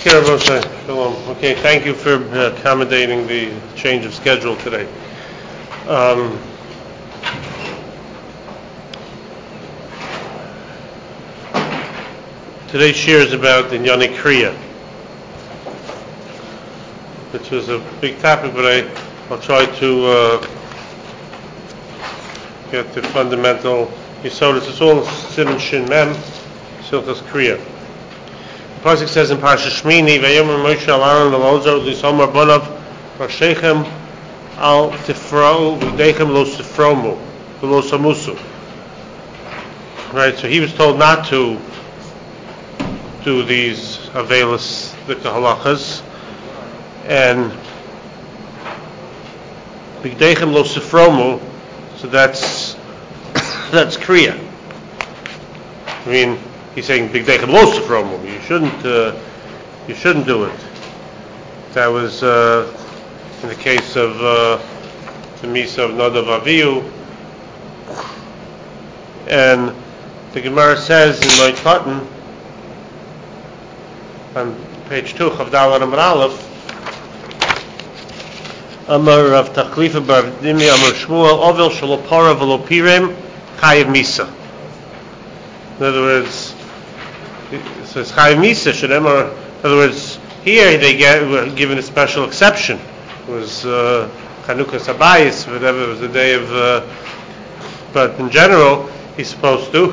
Mazkir Moshe, Shalom. Okay, thank you for accommodating the change of schedule today. Today's shir is about the Inyani Kriya, which was a big topic, but I'll try to get the fundamental Yisodis. It's all Siman Shin Mem, Silchas Kriya. The pasuk says in Parsha Shmini, "Vayomer Moshe al Aaron v'Elazar l'Isamar banav Rashechem al Tifrau v'Dechem lo Sifromu v'lo Samusu." Right, so he was told not to do these Avelis the halachas, and V'Dechem lo Sifromu. So that's Kriya. I mean, he's saying big dechem lo sifromu. You shouldn't do it. That was in the case of the Misa of Nadav Avihu, and the Gemara says in Moed Katan on page 2, Chavdal Amar Aleph, Amar Rav Tachlifa bar Dimi Amar Shmuel Ovel Shelo Para V'Lo Pirem Chayev Misa. In other words, so it's Chayev Misa Shalem. Or in other words, here were given a special exception. It was Chanukah Sabayis, whatever. It was the day of. But in general, he's supposed to.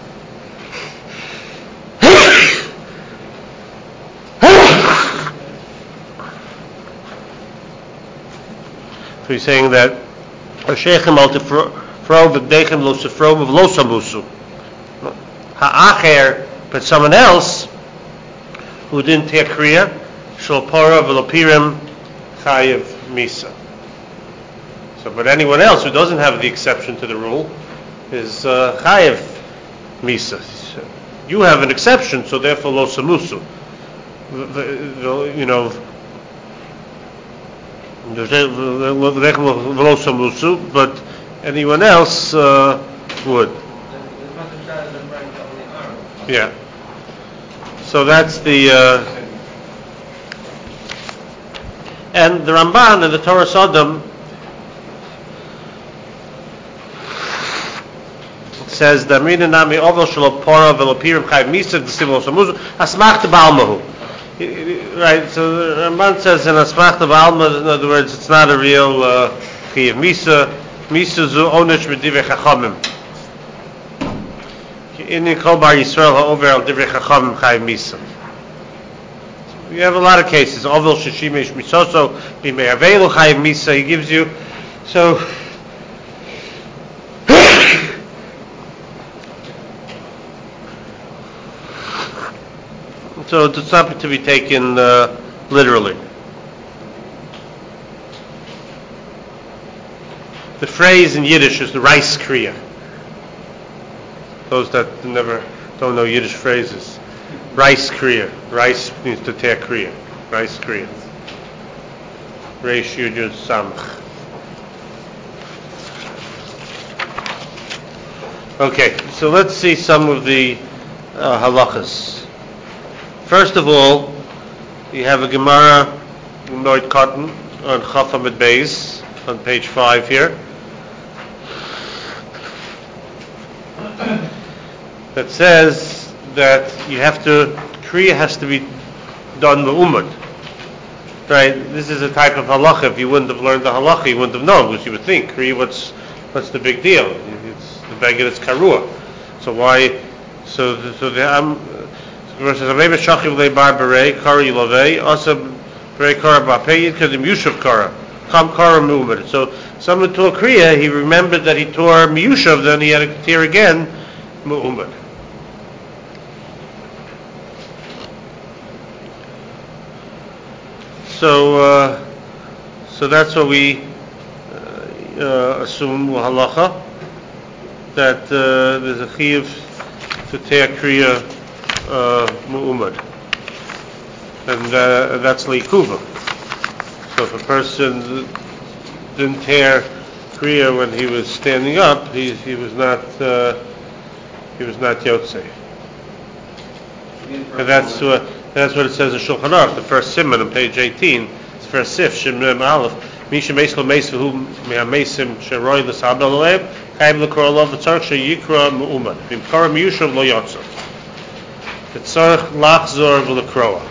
So he's saying that Hashechem al Tifrau v'Dechem lo Sifrom v'lo Samusu. Ha'acher, but someone else who didn't take Kriya, Shel Para v'Lo Pirem Chayev Misa. So, but anyone else who doesn't have the exception to the rule is Chayev Misa. You have an exception, so therefore lo Samusu. You know. But anyone else would. Yeah. So that's the and the Ramban and the Torah Sodom says the Amrina Nami Ovel Shelo Para V'Lo Pirem Chayev Misa D'Sim Lo Samusu Asmachta B'Almahu. Right, so the Ramban says in Asmachta B'Alma, in other words, it's not a real Chayev Misa. Misa zu Onish B'Divrei Chachamim. In Kol Bar Yisrael ha'over al Divrei Chachamim Chayev Misa. We have a lot of cases. Ovel Sheshimesh Misoso B'Mei Avelu Chayev Misa. He gives you so. So it's something to be taken literally. The phrase in Yiddish is the rice kriya. Those that don't know Yiddish phrases, rice kriya. Rice means to tear kriya. Rice kriya. Reish Yud Yud Samach. Okay, so let's see some of the halachas. First of all, you have a Gemara in Moed Katan on Chaf Amud Beis on page 5 here that says that Kriya has to be done me'umad. Right? This is a type of halacha. If you wouldn't have learned the halacha, you wouldn't have known, because you would think Kriya, what's the big deal? It's the beggar, it's karua. So why? So the Gemara says, "Amei b'shachiv le'bar berei kara yilavei asa berei kara b'apei yitkadim yushav kara kam kara mu'umad." So someone tore kriya, he remembered that he tore miyushav, then he had to tear again mu'umad. So that's what we assume halacha, that there's a chiyuv to tear kriya mu'umad, and that's leikuva. So if a person didn't tear kriya when he was standing up, he was not yotzei. And That's what it says in Shulchan Aruch, the first simon on page 18. It's first sif, Shin Mem Aleph. Misha Meisel Meisel Hu Me'amesim Sheroy L'Sabel Alev Kaim L'Kor Lov L'Tzarch Sheyikra Me'uman V'Imkara Miyushav Lo Yotzah L'Tzarch Lachzor V'L'Kroa.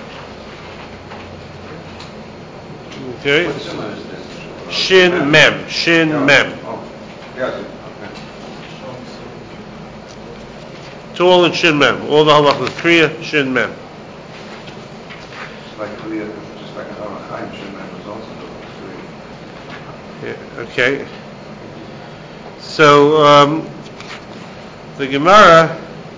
Okay? Shin Mem. Shin Mem. It's all in Shin Mem. All the halachas Kriya, Shin Mem. Just like an Oren Chaim, Shin Mem was also Kriya. Yeah, okay. So the Gemara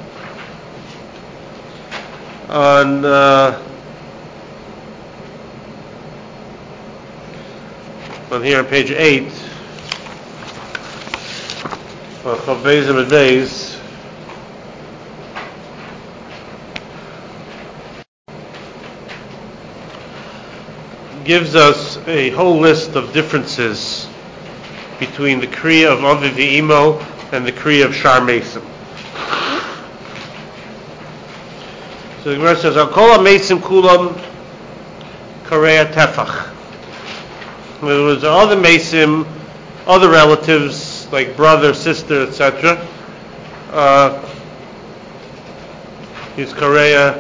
on here on page 8, Chav Beis and Beis, gives us a whole list of differences between the Kriya of Aviv V'Imo and the Kriya of Shar Mesim. So the Gemara says, Al Kol HaMesim Kulam Kareya Tefach. In other words, other Mesim, other relatives, like brother, sister, etc., is Kareya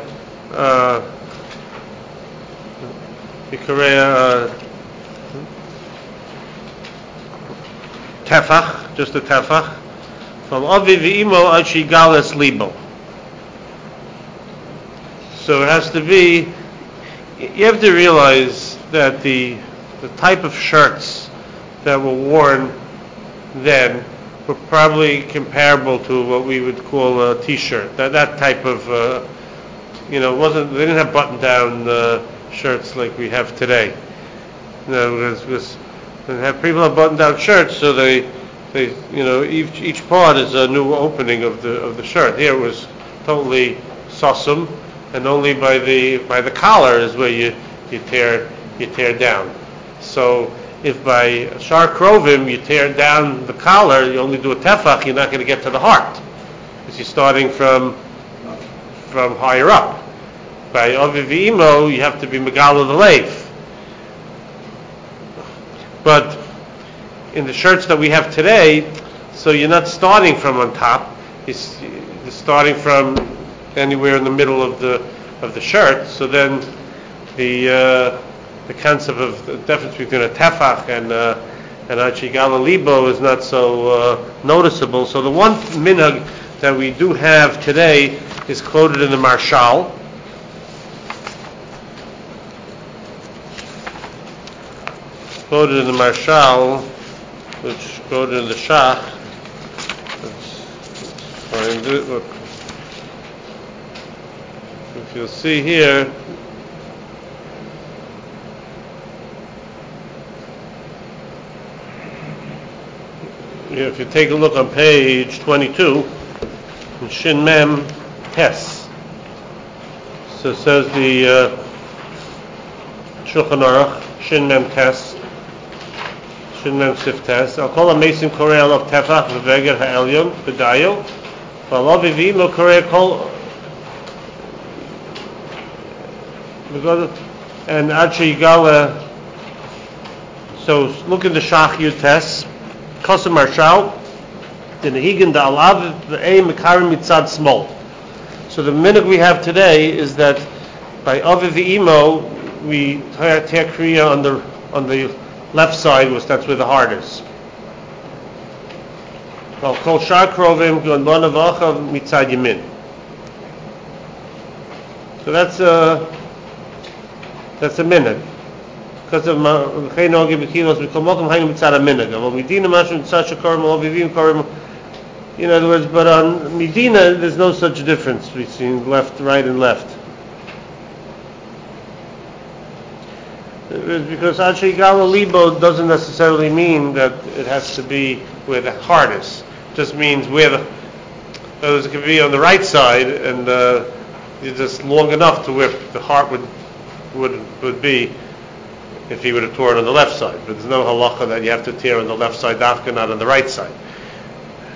Tefach, just a Tefach. From Aviv V'Imo Ad Shigales Libo. So it has to be, you have to realize that the type of shirts that were worn then were probably comparable to what we would call a t-shirt. That type of, they didn't have button-down shirts like we have today. They have people have button-down shirts, so they each part is a new opening of the shirt. Here it was totally sosum, and only by the collar is where you tear down. So if by Shar Krovim you tear down the collar, you only do a tefach, you're not going to get to the heart, because you're starting from higher up. By Aviv V'Imo, you have to be Megala the Leif. But in the shirts that we have today, so you're not starting from on top, you're starting from anywhere in the middle of the shirt. So then the concept of the difference between a tefach and achigala libo is not so noticeable. So the one minhag that we do have today is quoted in the Marshal. Quoted in the Marshal, which quoted in the Shach. Let's find it. Look. If you'll see here, if you take a look on page 22, in Shin Mem Tes, so it says the Shulchan Aruch, Shin Mem Tes, Shin Mem Sif Tes, I'll call a Mesim Korea of Tefach, V'Veger Ha'elyon, B'Dayo, V'Alav V'Imo Korea Kol, and Achi Yigala. So look in the Shach Yutes, Kosa Marshal, the Nehigan da Alav V'Ei Mekarim Mitzad Smol. So the minute we have today is that by Aviv V'Imo we tear Kriya on the left side, which that's where the heart is. Well, Kol Shar Krovim Gondon Avachav Mitzad Yamin. So that's a minute. Because of Chaynogi Bekilos, we come welcome hanging mitzad a minute. Well, Medina Mashon such a Karim, Ovivim Karim. In other words, but on Medina, there's no such difference between left, right, and left. Because Achei Gala Libo doesn't necessarily mean that it has to be where the heart is. It just means where it could be on the right side, and it's just long enough to where the heart would be if he would have torn on the left side. But there's no halacha that you have to tear on the left side dafka, not on the right side.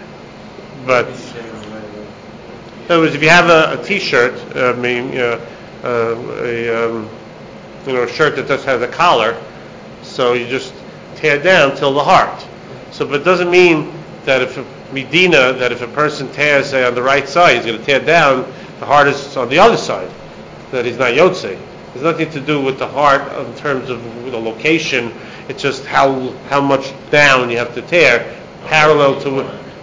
But in other words, if you have a t-shirt, a shirt that just has a collar, so you just tear down till the heart. So, but it doesn't mean that if a person tears, say, on the right side, he's going to tear down, the heart is on the other side, that he's not Yotzei. There's nothing to do with the heart in terms of the location. It's just how much down you have to tear, parallel to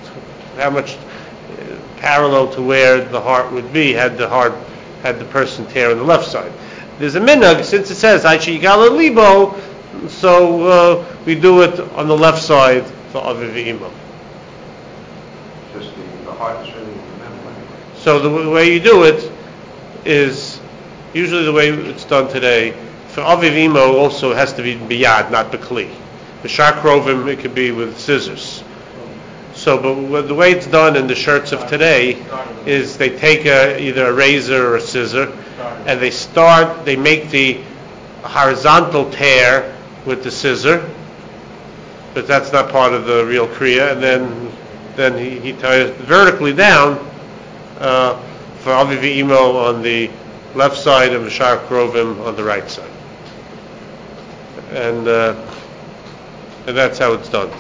where the heart would be had the person tear on the left side. There's a minhag, since it says Aichi Yigala Libo, so we do it on the left side for Aviv V'Imo. Just the heart is really the middle anyway. So the way you do it is usually the way it's done today. For Aviv V'Imo also has to be biyad, not bekli. The Shakrovim, it could be with scissors. So, but the way it's done in the shirts of today is they take either a razor or a scissor, and they make the horizontal tear with the scissor, but that's not part of the real kriya, and then he ties vertically down for Aviv V'Imo on the left side and the Shar Krovim on the right side, and that's how it's done.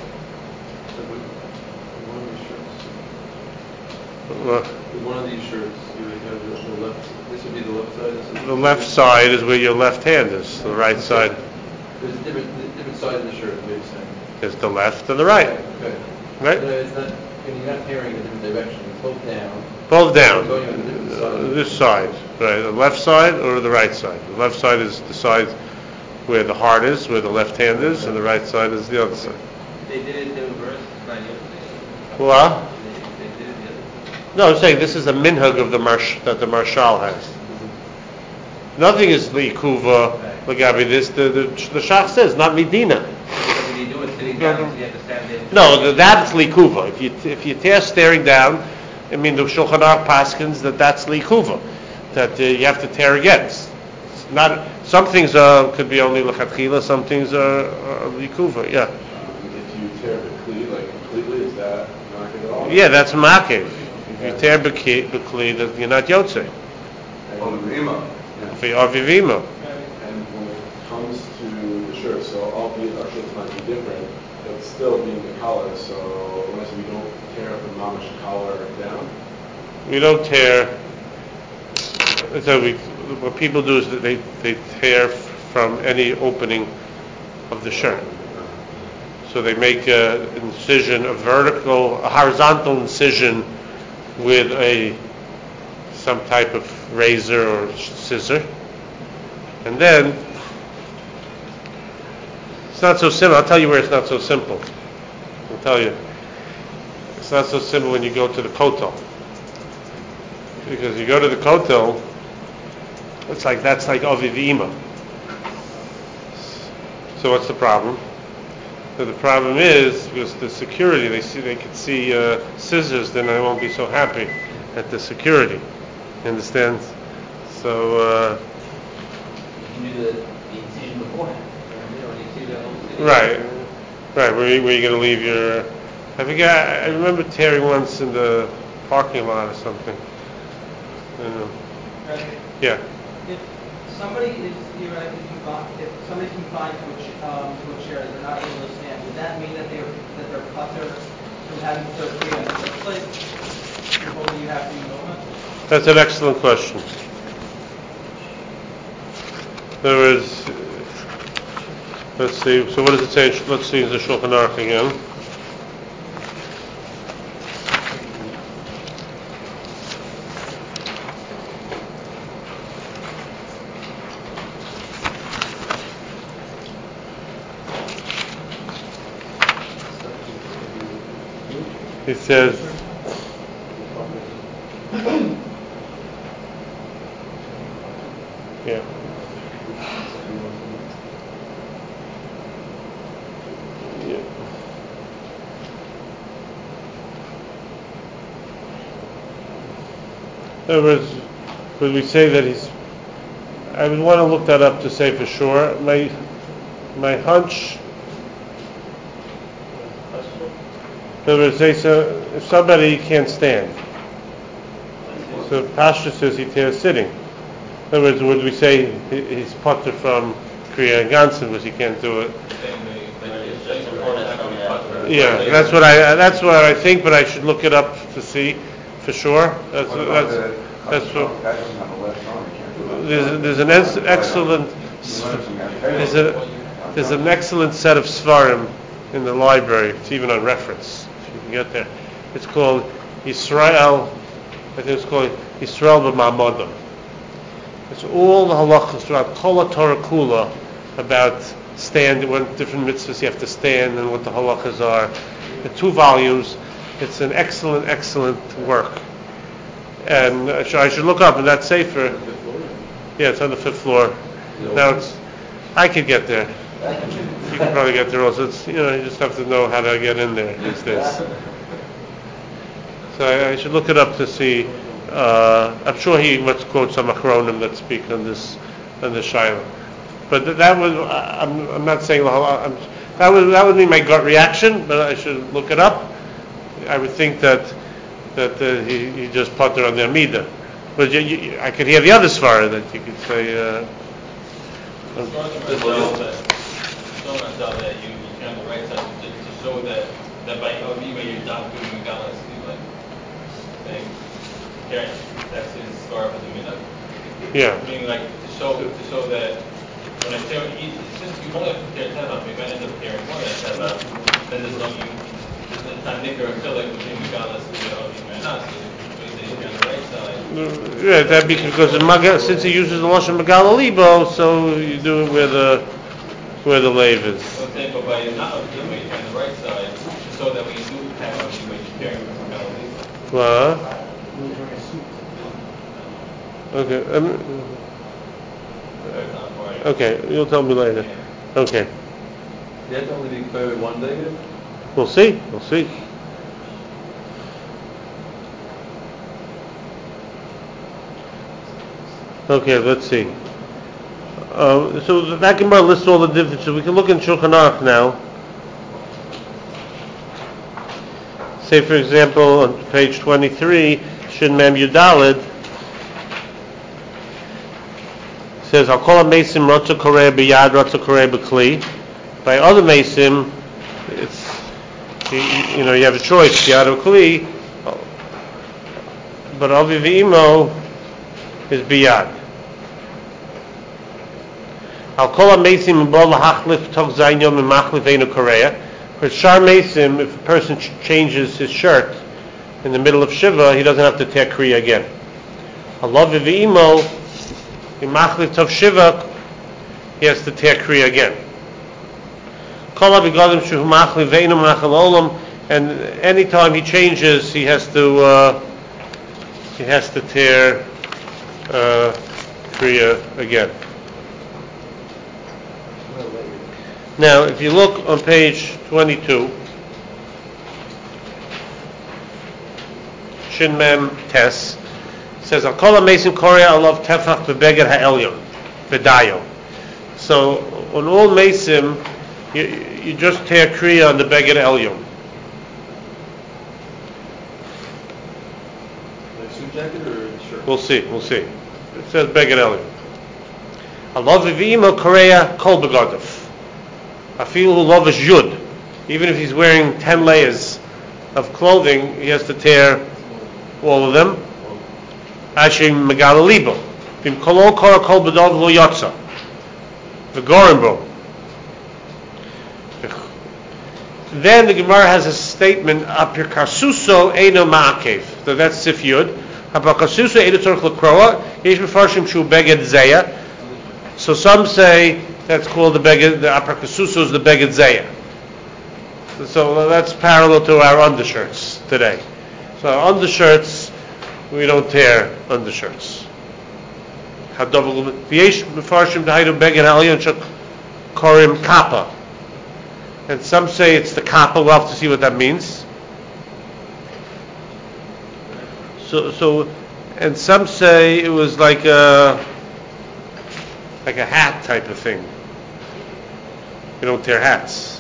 One of these shirts, you would have the left. This would be the left side. The left side is where your left hand is. The right side. There's a different side of the shirt. Maybe saying. There's the left and the right. Okay. Right. So it's not. When you're not tearing in a different direction. It's both down. Both down. Going on a different side. This side, right? The left side or the right side. The left side is the side where the heart is, where the left hand is, and the right side is the other side. They did it in reverse. What? No, I'm saying this is a minhag of that the Marshal has. Nothing is li'ikuva, Lagabi. This the Shach says, not Medina. When you do it sitting down, so you have to stand there. No, that's li'ikuva. If you tear staring down, I mean the Shulchan Aruch paskins that's li'ikuva, that you have to tear again. It's not. Some things could be only lechatchila. Some things are li'ikuva. Yeah. If you tear the kli like completely, is that not at all? Yeah, that's makev. If you tear bekli, that you're not yotzei. For Aviv V'Imo. And when it comes to the shirt, so albeit our shirts might be different, but still being the collar, so unless we don't tear up the mamish collar down? We don't tear. So what people do is that they tear from any opening of the shirt. So they make an incision, a horizontal incision with some type of razor or scissor, and then it's not so simple. I'll tell you where it's not so simple. I'll tell you, it's not so simple when you go to the kotel, because you go to the kotel, that's like Aviv V'Imo. So what's the problem? So the problem is because the security, they could see scissors, then I won't be so happy at the security. You understand? So You do the incision beforehand. When you see the whole thing. right. Where you going to leave your? I forget. I remember tearing once in the parking lot or something. Yeah. If somebody is theoretically confined, if somebody's confined to a chair they're not able to stand, would that mean that they're putter from having to free in the first place? Or would you have to movement? That's an excellent question. There is. Let's see. So what does it say? Let's see the Shulchan Aruch again. It says, yeah. In other words, would we say that he's? I would want to look that up to say for sure. My hunch. In other words, if somebody can't stand, so Pasha says he tears sitting. In In other words, would we say he's potter from Kriya and Gansen because he can't do it? Yeah, that's what I think, but I should look it up to see for sure. That's what. That doesn't have a left arm, you can't do it. There's an excellent there's an excellent set of svarim in the library. It's even on reference. If you can get there, it's called Yisrael. I think it's called Yisrael b'Ma'amodim. It's all the halachas throughout Kol Torah Kula about what different mitzvahs you have to stand and what the halachas are. The 2 volumes. It's an excellent work. And I should look up in that sefer. Yeah, it's on the 5th floor. Now I could get there. You can probably get there also. It's, you just have to know how to get in there these days. So I should look it up to see. I'm sure he must quote some achronim that speak on this shaila. But that was, I'm not saying that would be my gut reaction, but I should look it up. I would think that he just putter on the Amida. But I could hear the other svara that you could say. That you turn the right side to show that by Avima you're down to Megalas, like saying, okay, that's his svara for the Amida. Yeah. Meaning like to show that when I tear, since you only have to tear Teva, if I end up tearing more than Teva, then there's no not nigger until like between Megalas and Avima and us. Yeah, that'd be because since he uses the lashon Megala Libo, so you do it where the lave is. Okay, but by not Avima, you turn the right side, so that when you do have Avima, you're carrying Megala Libo. What? Okay. Okay, you'll tell me later. Okay. You have to only be clear with one negative? We'll see. Okay, let's see. So that Gemara lists all the differences. We can look in Shulchan Aruch now. Say, for example, on page 23, Shin Mem Yudalid says, "I'll call a mesim rotza koreh b'yad rotza koreh b'kli." By other mesim, it's you have a choice, yad or kli, but avi v'imo is biyad. I'll call a mesim and bol lahachlif tog zayin yom and machlif einu korea. For shar mesim, if a person changes his shirt in the middle of shiva, he doesn't have to tear kriya again. Allah v'imo in machlif tog shiva, he has to tear kriya again. Kol abigadim shu machlif einu machal olam, and anytime he changes, he has to tear kriya again. Now, if you look on page 22, Shin Mem Tes, it says, "Al kol ha-mesim korea alav tefach bebeged ha'elyon v'dayo." So, on all mesim, you just tear kriya on the beged elyon. Like suit jacket or shirt? We'll see. It says beged elyon. Alav v'imo korea kol begadif. Afilu lovish yud. Even if he's wearing 10 layers of clothing, he has to tear all of them. Ashim megala libo. Bim kolo kora kol bedov lo yotza. V'gorimbo. Then the Gemara has a statement, Apir kasuso eino ma'akev. So that's sif yud. Apir kasuso eino tzorch l'kroa. Yesh mefarshim shu beged zeya. So some say that's called the beged, the Apir kasuso is the beged zeya. So that's parallel to our undershirts today. So our undershirts, we don't tear undershirts. V'yesh mefarshim d'haidu beged ha'elyon shel korim kappa. And some say it's the kappa. We'll have to see what that means. So, and some say it was like a hat type of thing. You don't tear hats.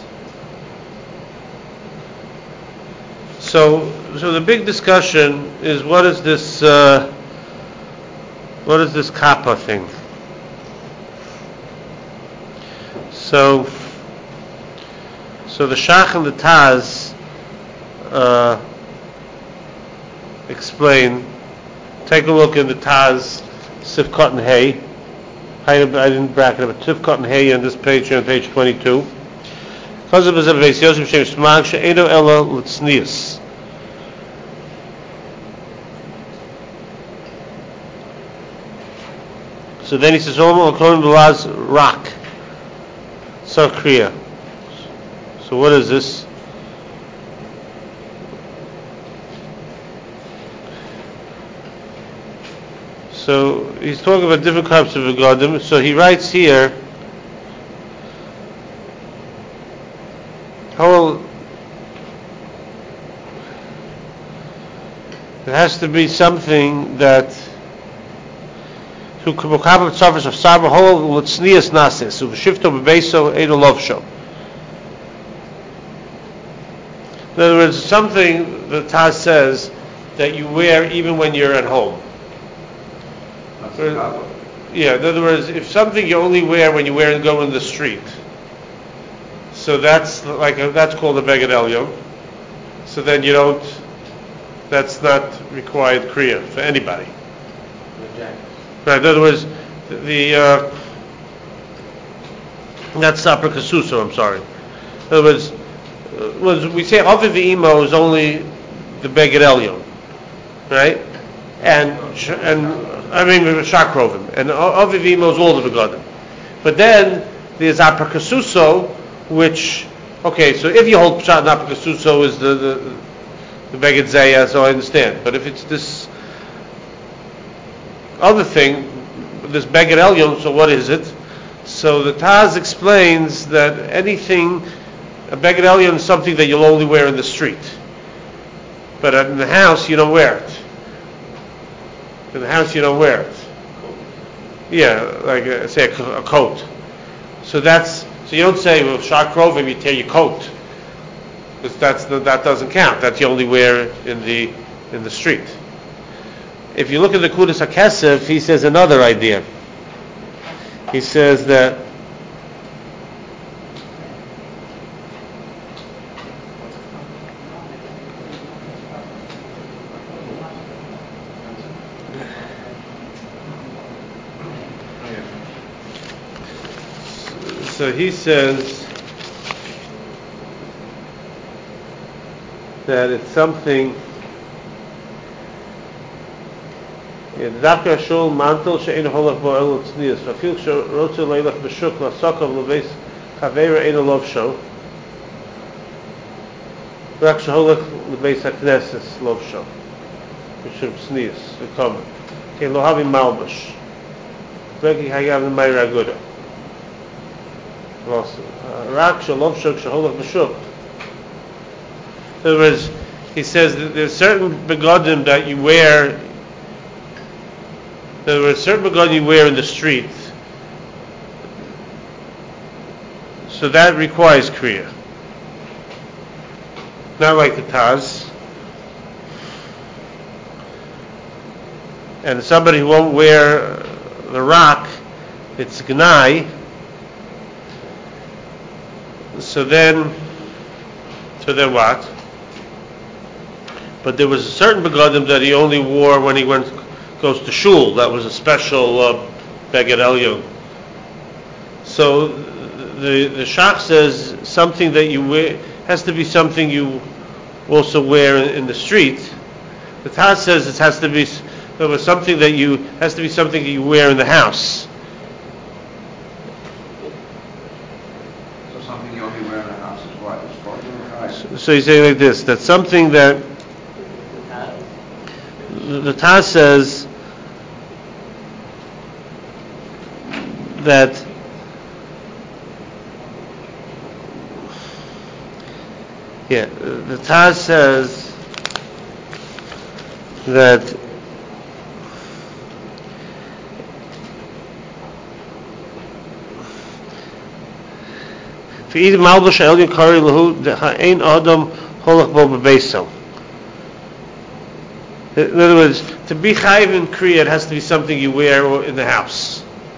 So the big discussion is what is this What is this kappa thing? So the Shach and the Taz explain. Take a look in the Taz, Sifkot and Hay. I didn't bracket it, but Sifkot and Hay on this page, on page 22. So then he says, according to Laz Rak, Sakriya. So what is this? So he's talking about different types of begadim. So he writes here, it has to be something that who mukabel tzavos of saber hol l'tznias nasis u'v'shifto b'beiso eino lovsho. In other words, something the Taz says that you wear even when you're at home. Yeah, in other words, if something you only wear when you wear and go in the street, so that's called a beged elyon. So then you don't. That's not required kriya for anybody. Right. In other words, that's sapra kasuso. I'm sorry. In other words, when we say aviv v'imo is only the beged elyon, right? And I mean shakrovim, and aviv v'imo is all the begadim. But then there's apra kasuso, which so if you hold pshat and apra kasuso is the beged zeya, so I understand. But if it's this other thing, this beged elyon, so what is it? So the Taz explains that anything, a beged elyon is something that you'll only wear in the street, but in the house you don't wear it. In the house you don't wear it. Yeah, like say a coat. So you don't say shak krovim you tear your coat, because that doesn't count. That's you only wear in the street. If you look at the Kudas HaKesef, he says another idea. He says that he says that it's something. Dafka shul mantel she'ein holach bo elu tznius. V'afil she'rotze leilach b'shuk l'sakav l'veis chaveira ein lovsho. Rak she'holach l'veis hakneses lovsho. B'shuk tznius v'komen. Kein lo havim malbash. V'eki hayav l'mayra aguda. Rak she'lovsho she'holach b'shuk. In other words, he says that there's certain begadim that you wear. There were certain begadim you wear in the street, so that requires kriya. Not like the Taz. And somebody who won't wear the rock, it's gnai. So then what? But there was a certain begadim that he only wore when he goes to shul. That was a special beged elyon. So the Shach says something that you wear has to be something you also wear in the street. The Taz says it has to be something that you wear in the house. So something you only wear in the house is what? So he's saying like this: that something that the Taz says that the Taz says that for either malbush elyon kari lahu ein adam holach bo bebeso. In other words, to be chayiv in kriya, it has to be something you wear in the house.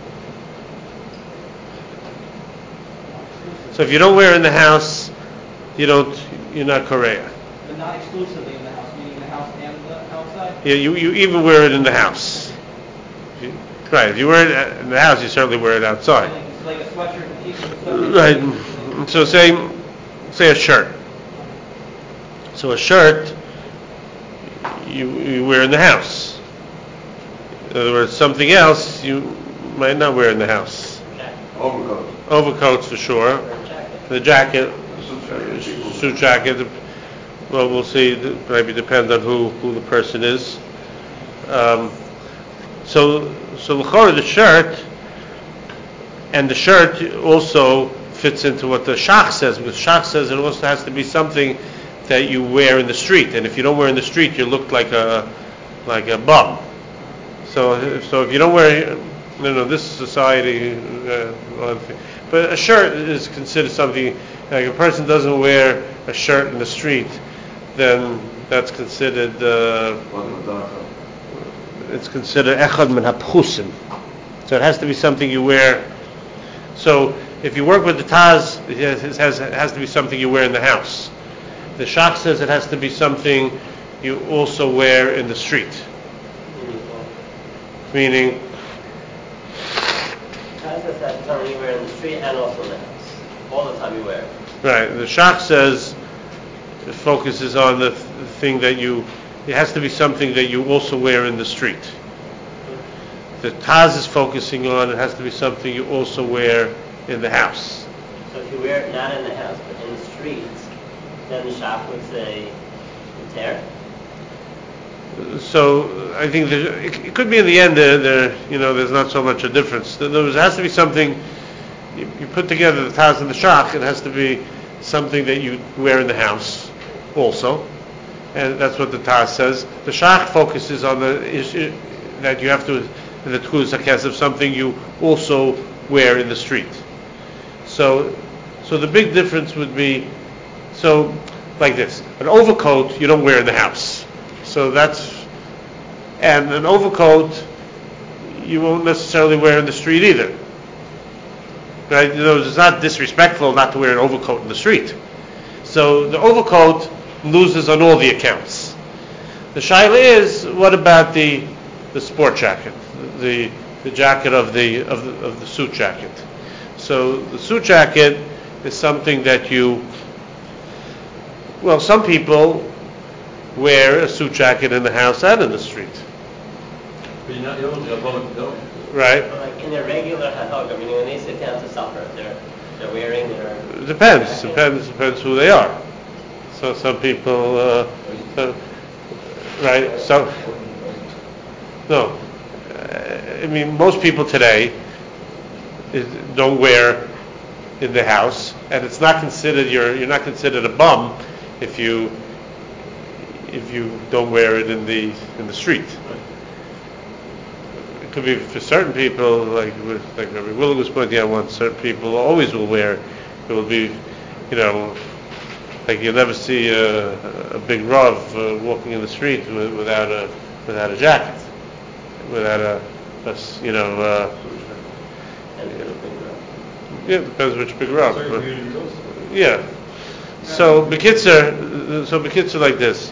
So if you don't wear it in the house, you're not korea. But not exclusively in the house, meaning the house and the outside? Yeah, you even wear it in the house. Right, if you wear it in the house, you certainly wear it outside. It's like a sweatshirt and t-shirt and stuff. Right. So say a shirt. So a shirt you wear in the house. In other words, something else you might not wear in the house. Overcoat. Overcoats for sure. The jacket, suit jacket. Well, we'll see. It maybe depends on who the person is. So l'chora, the shirt, and the shirt also fits into what the shach says, because shach says it also has to be something that you wear in the street, and if you don't wear in the street, you look like a bum. So if you don't wear, this society, but a shirt is considered something. Like if a person doesn't wear a shirt in the street, then that's considered. It's considered echad min hapchusim. So it has to be something you wear. So if you work with the Taz, it has to be something you wear in the house. The Shach says it has to be something you also wear in the street. Meaning, Taz says that's something you wear in the street and also in the house. All the time you wear it. Right. The Shach says it focuses on the thing that it has to be something that you also wear in the street. The Taz is focusing on it has to be something you also wear in the house. So if you wear it not in the house but in the streets, then the shop would say tear. So I think it could be in the end there's not so much a difference. There has to be something you put together the Taz and the Shach. It has to be something that you wear in the house also. And that's what the Taz says. The Shach focuses on the issue that you have to, in the Tchus HaKesef, something you also wear in the street. So the big difference would be, like this, an overcoat you don't wear in the house. And an overcoat you won't necessarily wear in the street either. Right? It's not disrespectful not to wear an overcoat in the street. So the overcoat loses on all the accounts. The shaila is, what about the sport jacket, the jacket of the suit jacket? So the suit jacket is something that some people wear a suit jacket in the house and in the street. But you don't have public building. Right? Like in their regular hahaga, meaning when they sit down to supper, they're wearing their... It depends who they are. So some people, right? So, no. I mean, most people today don't wear in the house, and it's not considered you're not considered a bum if you don't wear it in the street. It could be for certain people, like Rabbi Willig was pointing out once. Certain people always will wear. It will be, like you'll never see a big Rav walking in the street without a jacket, without it depends which big Rav. Yeah. So B'kitzur like this.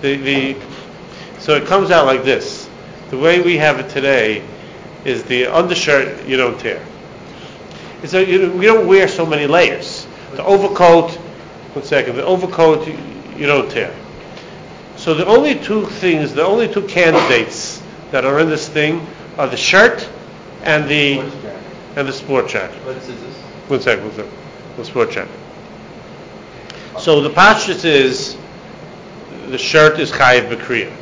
So it comes out like this. The way we have it today is the undershirt you don't tear. So we don't wear so many layers. The overcoat, the overcoat you don't tear. So the only two candidates that are in this thing are the shirt and the sport jacket. What is this? One second. The sport jacket. So the pashtus is the shirt is chayiv b'kriya.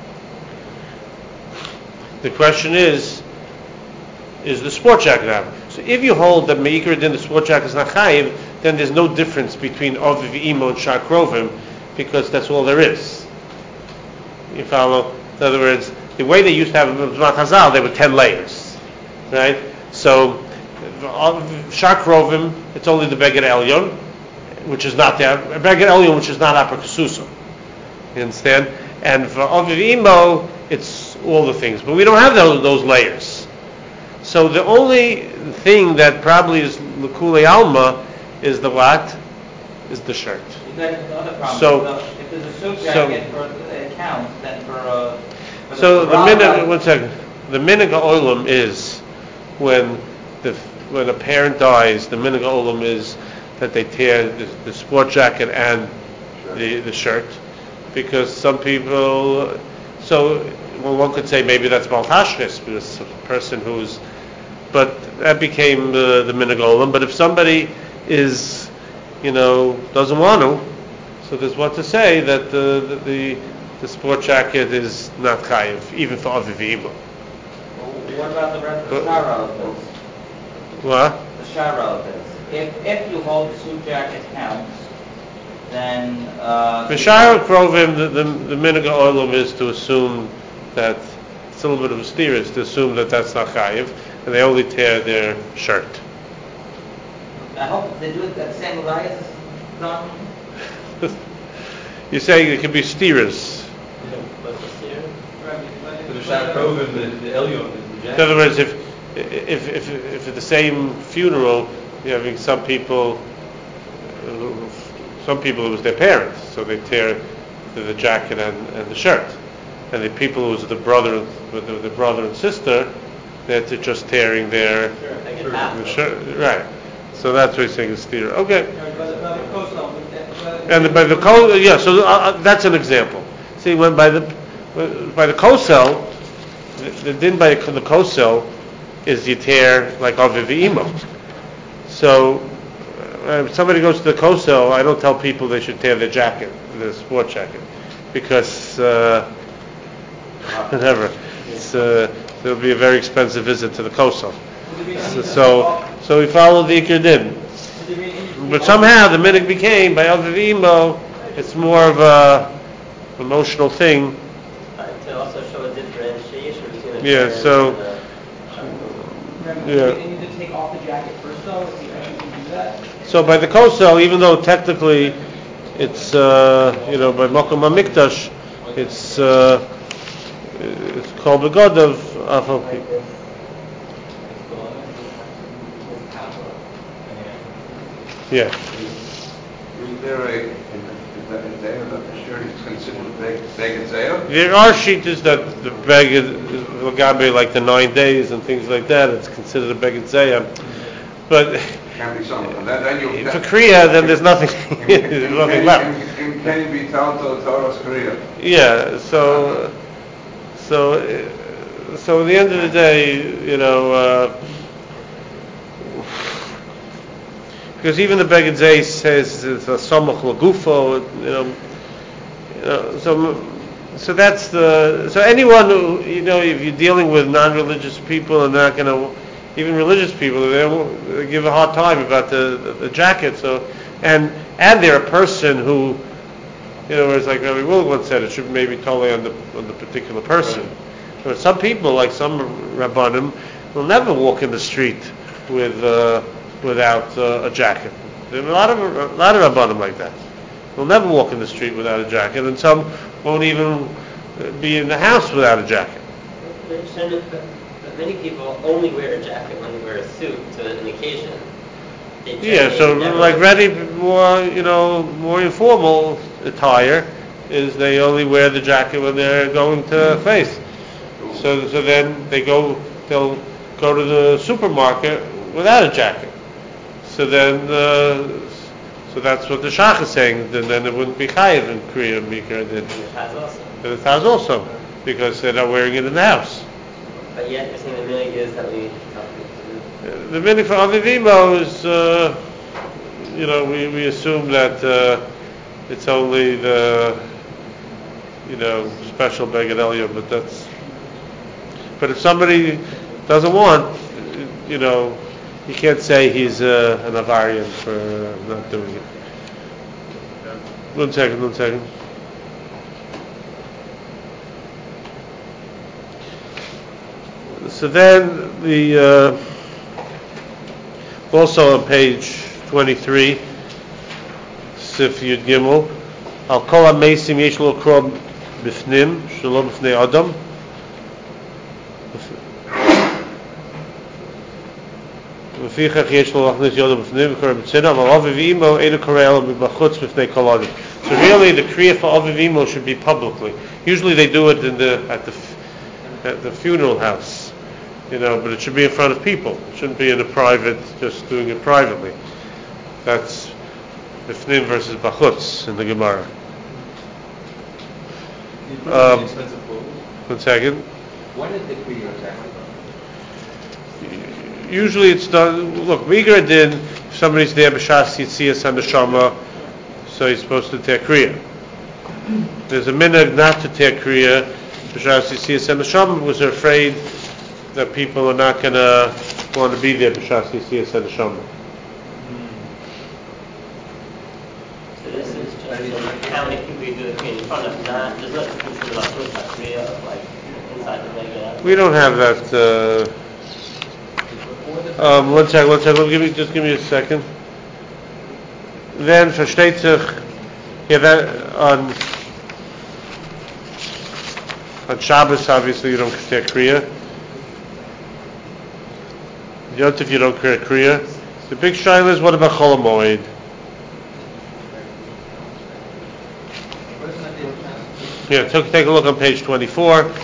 The question is the sport jacket out? So if you hold that meikar din the sport jacket is not chayiv, then there's no difference between aviv imo and shar krovim, because that's all there is. You follow? In other words, the way they used to have it in Chazal, there were 10 layers, right? So shar krovim, it's only the beged elyon, which is not there. Beged elyon, which is not apar kesuso. You understand? And for Aviv Imo, it's all the things. But we don't have those layers. So the only thing that probably is L'Kulei Alma is the what? Is the shirt. That's the other problem. So- If there's a suit jacket for it counts, then for So the minhag, one second. The minhag ha'olam is when a parent dies, the minhag ha'olam is that they tear the sport jacket and the shirt, because some people. So one could say maybe that's maltashris, because a person who's. But that became the minhag ha'olam. But if somebody is, doesn't want to, so there's what to say that the sport jacket is not chayiv, even for Aviv Imo. What about the rest of the Shah relatives? What? The Shah relatives. If you hold the suit jacket counts, then For Sha'ar Krovim, the minhag ha'olam is to assume that it's a little bit of a steer, is to assume that that's not chayiv, and they only tear their shirt. I hope they do it at the same Elias as done. You're saying it could be steerers. What's the steer? For the Shah Krovim, the Elyon is the In jacket. other words, if at the same funeral you're having some people it was their parents, so they tear the jacket and the shirt, and the people who was the brother and sister, they're just tearing their the shirt, right? So that's what he's saying is steer. Okay. And by the so that's an example. See, when by the kosel, the din by the kosel is you tear like Aviv Imo. So if somebody goes to the kosel, I don't tell people they should tear their jacket, their sport jacket, because whatever. There'll be a very expensive visit to the kosel. So we follow the Iker Din. But somehow the minhag became, by Aviv Imo, it's more of a emotional thing. To also show a differentiation between the Yeah, parents so- and the You need to take off the jacket first, though, if you actually can do that. So by the kosel, even though technically it's by Mokum HaMikdash, it's called begod of Afal. Yeah. Is there is there that the shirt is considered beged zayah? There are shittas that the beged Lagabe like the 9 days and things like that. It's considered a beged zayah, but Can be some. And then you for Kriya, then there's nothing. There's nothing left. Can you be told to Torah's Korea? Yeah. So at the end of the day, because even the Beged Zeh says it's a samach lagufo, so that's so anyone who, if you're dealing with non-religious people and they're not going to, even religious people, they give a hard time about the jacket. So and they're a person who, it's like Rabbi Willig once said, it should maybe totally on the particular person. Right. But some people, like some Rabbanim, will never walk in the street without a jacket. There are a lot of Rabbanim like that. They'll never walk in the street without a jacket, and some won't even be in the house without a jacket. But many people only wear a jacket when they wear a suit to an occasion. So like more informal attire is they only wear the jacket when they're going to face. So then they'll go to the supermarket without a jacket. So then, so that's what the Shach is saying. Then it wouldn't be chayiv in Kriya Mikra. It has also. It has also, because they're not wearing it in the house. But yet you're saying the minhag is that we The minhag for Aviv Imo is, we assume that it's only the, special Beged Elyon, but if somebody doesn't want, you can't say he's an Avarian for not doing it. One second. So then also on page 23, Sif Yud Gimel, Al Kol HaMeisim Yesh Lo Krom בפנים, שלא בפני אדם. לפיכך יש לו להכניס ידו בפנים וקורא בצידה, אבל אבי ואימו אינו קורא אלא בחוץ בפני כל אדם. So really the kriya for avi v'imo should be publicly. Usually they do it at the funeral house, but it should be in front of people. It shouldn't be in a private, just doing it privately. That's bifnim versus bachutz in the Gemara. Expensive clothes. 1 second. When is the kriya exactly? Usually it's done. Look, Migra did. If somebody's there b'shas yitzias haneshama, so he's supposed to take kriya. There's a minhag not to take kriya b'shas yitzias haneshama because they're afraid that people are not going to want to be there b'shas yitzias haneshama. So this is just how many people you do the kriya in front of. There's not considered like with that kriya of like inside the regular. We don't have that. 1 second. Just give me a second. Then versteht sich, that on Shabbos obviously you don't take kriya. Yom Tov you don't take kriya. The big shaila is what about Chol HaMoed? Yeah, take a look on page 24. 1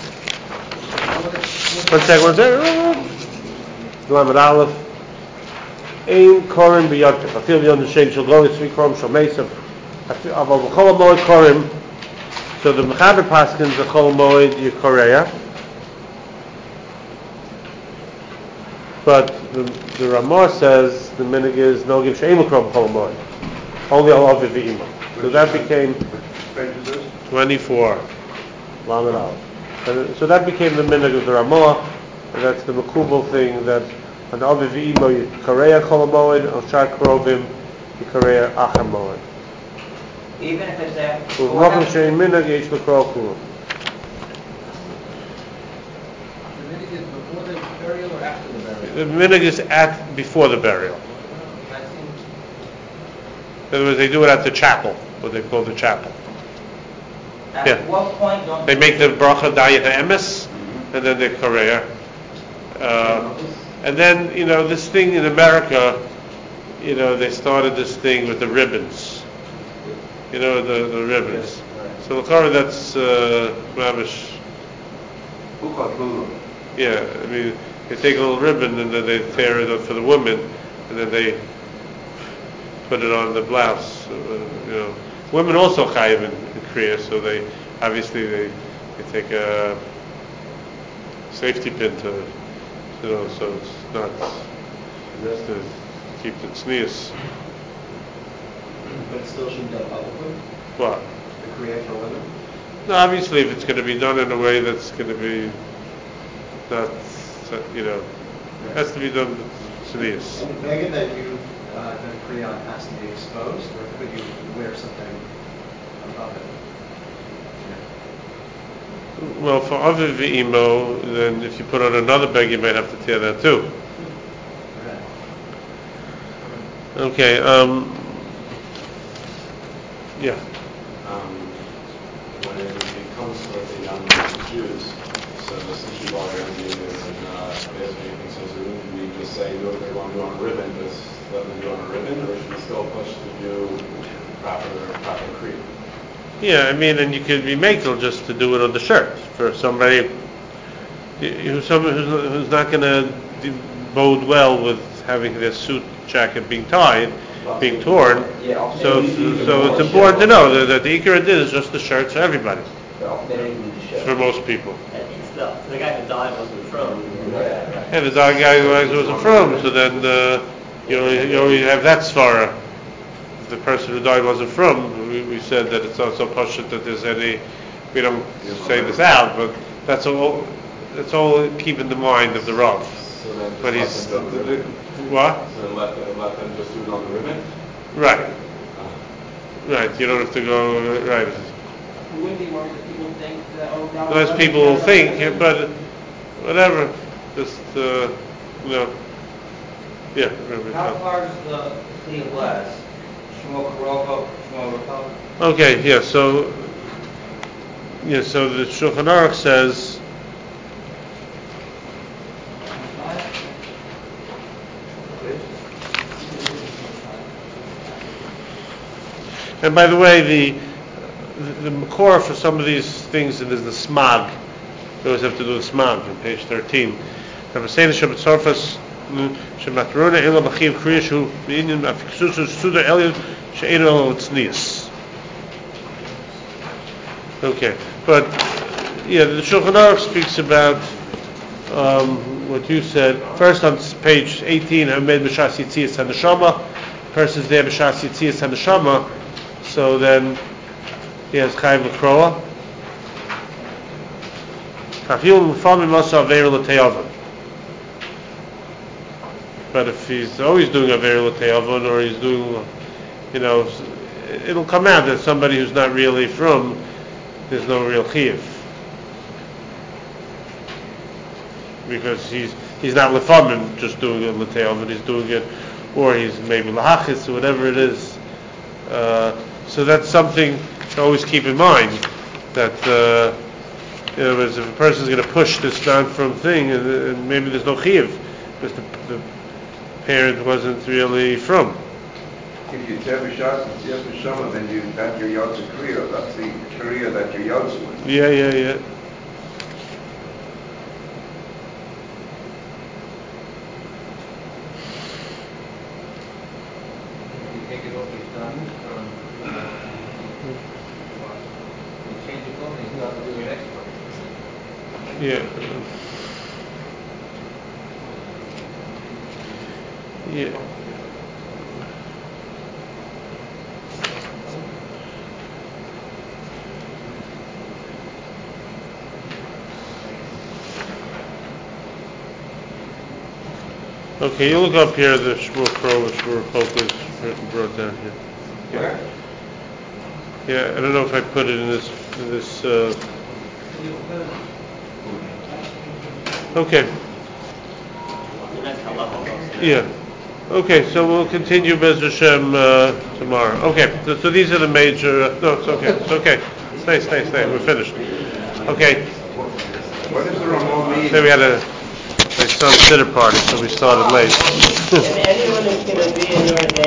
second. Lamed Aleph. Ein korim b'yontif. Afil b'yontif shel go 3 korim shel meisav. Aval b'chol HaMoed korim. So the Mechaber paskins the Chol HaMoed Yikoreya. But the Ramah says the minhag is no give she'em l'krom Chol HaMoed. Only al aviv v'imo. So that became 24. Lamed Aleph. So that became the minhag of the Ramah, and that's the Mekubal thing that on aviv v'imo Yikoreya Chol HaMoed, on shar krovim Yikoreya Achar Moed. Even if it's there. U'v'mochem she'em minhag yesh l'kro kulum. The minhag is before the burial or after the burial? The minhag is before the burial. That seems. In other words, they do it at the chapel, what they call the chapel. At Yeah. what point don't They make the bracha dayat emes, and then they korea. And then, this thing in America, they started this thing with the ribbons. The ribbons. So that's mamish. Yeah, I mean, they take a little ribbon and then they tear it up for the women, and then they put it on the blouse. Women also chayiv in kriya, so they obviously take a safety pin to, so it's not just to keep the tznius. But it still shouldn't be done publicly? What? The kriya for women? No, obviously, if it's going to be done in a way that's going to be not, it has to be done tznius. And the beggar that you done kriya on has to be exposed, or could you wear something above it? Well, for aviv v'imo, then if you put on another bag, you might have to tear that too. Okay. Yeah. When it comes to the young Jews, so since you brought around the Indians and there's anything, so we just say, no, they want to do on a ribbon, just let them do on a ribbon, or should we still push to do proper kriya? Yeah, I mean, and you could be makel just to do it on the shirt for somebody who's not going to bode well with having their suit jacket being tied, being torn. So it's important to know that the ikar did is just the shirt for everybody, for most people. The guy who died wasn't from. And the guy who wasn't from, so then you only have that svara. If the person who died wasn't from, we said that it's not so pashut that there's any. We don't say this out, but that's all keep in the mind of the Rav. So then But just he's let them do it on the ribbon? what? So then let them just do it on the ribbon? Right. Right. You don't have to go right. We wouldn't be worried that people think that, God. Most people will think, but whatever. Just yeah. How far is the Kliyah last? Shmuel Karova, Shmuel Rapel? Okay. Yeah. So Yeah, so the Shulchan Aruch says, and by the way, the makor for some of these things is the smag. You always have to do the smag on page 13. Okay, but yeah, the Shulchan Aruch speaks about what you said. First on page 18, Hamed B'Shas Yitzias HaNeshama. Person's there B'Shas Yitzias HaNeshama, so then he has Chayv L'Kroa. But if he's always doing Aver L'Te'avon, or he's doing, it'll come out that somebody who's not really from, there's no real chiyuv, because he's not lefamim just doing it l'te'avon, he's doing it, or he's maybe lahachis or whatever it is. So that's something to always keep in mind, that if a person's going to push this non-from thing, and maybe there's no chiyuv because the parent wasn't really from. If you tell B'Shas Yitzias HaNeshama, then that's your Yotze Kriya. That's the Kriya that you're Yotze with. Yeah. You take it off his tongue from you change it over and you start to do your next one. Yeah. Okay, you look up here the Shmuel Crow, which Shmuel Folk is brought down here. Where? Yeah, I don't know if I put it in this. Okay. Yeah. Okay, so we'll continue Bez Hashem tomorrow. Okay, so these are the major. No, it's okay. It's okay. Stay. We're finished. Okay. What is the Ramon mean? Then we had my son's dinner party, so we started late. If anyone is going to be in your day,